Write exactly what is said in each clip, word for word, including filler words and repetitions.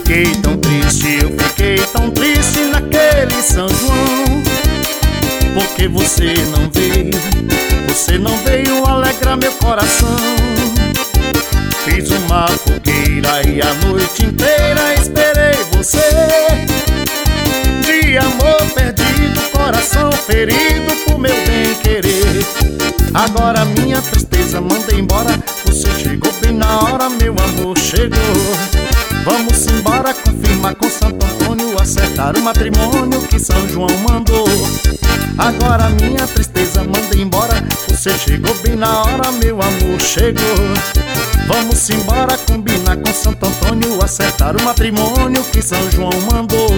fiquei tão triste, eu fiquei tão triste naquele São João, porque você não veio, você não veio alegrar meu coração. Fiz uma fogueira e a noite inteira esperei você. De amor perdido, coração ferido por meu bem querer. Agora minha tristeza manda embora, você chegou bem na hora, meu amor chegou. Vamos embora, confirmar com Santo Antônio, acertar o matrimônio que São João mandou. Agora minha tristeza manda embora, você chegou bem na hora, meu amor chegou. Vamos embora, combinar com Santo Antônio, acertar o matrimônio que São João mandou.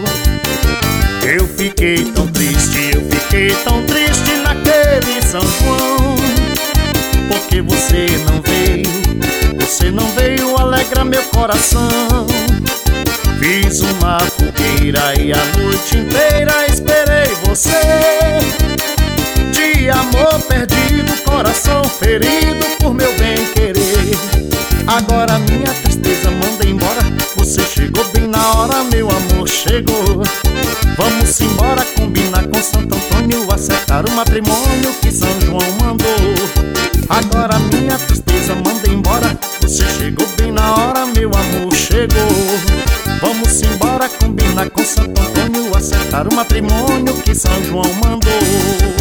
Eu fiquei tão triste, eu fiquei tão triste naquele São João, porque você não veio, você não veio alegrar meu coração. Fiz uma fogueira e a noite inteira esperei você. De amor perdido, coração ferido por meu bem querer. Agora minha tristeza manda embora, você chegou bem na hora, meu amor chegou. Vamos embora, combinar com Santo Antônio, acertar o matrimônio que São João mandou. Agora minha tristeza manda embora, você chegou bem na hora, meu amor chegou. Vamos embora, combinar com Santo Antônio, acertar o matrimônio que São João mandou.